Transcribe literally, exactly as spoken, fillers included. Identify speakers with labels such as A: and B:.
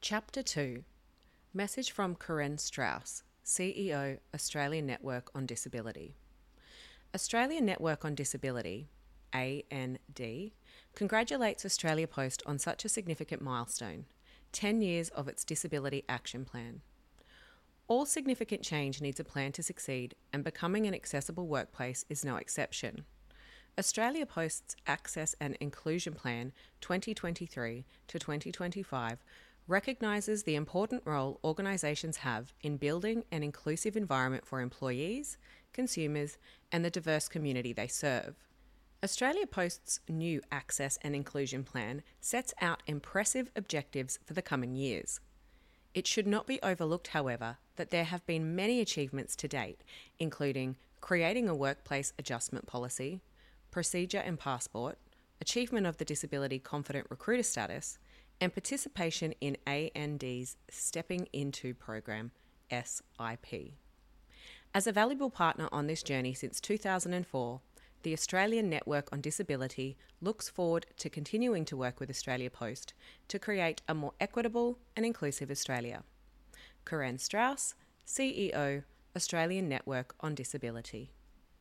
A: Chapter two. Message from Karen Strauss, C E O, Australian Network on Disability. Australian Network on Disability, A N D, congratulates Australia Post on such a significant milestone, ten years of its Disability Action Plan. All significant change needs a plan to succeed, and becoming an accessible workplace is no exception. Australia Post's Access and Inclusion Plan twenty twenty-three to twenty twenty-five recognises the important role organisations have in building an inclusive environment for employees, consumers, and the diverse community they serve. Australia Post's new Access and Inclusion Plan sets out impressive objectives for the coming years. It should not be overlooked, however, that there have been many achievements to date, including creating a workplace adjustment policy, procedure and passport, achievement of the Disability Confident Recruiter status, and participation in A N D's Stepping Into program, S I P. As a valuable partner on this journey since two thousand four, the Australian Network on Disability looks forward to continuing to work with Australia Post to create a more equitable and inclusive Australia. Karen Strauss, C E O, Australian Network on Disability.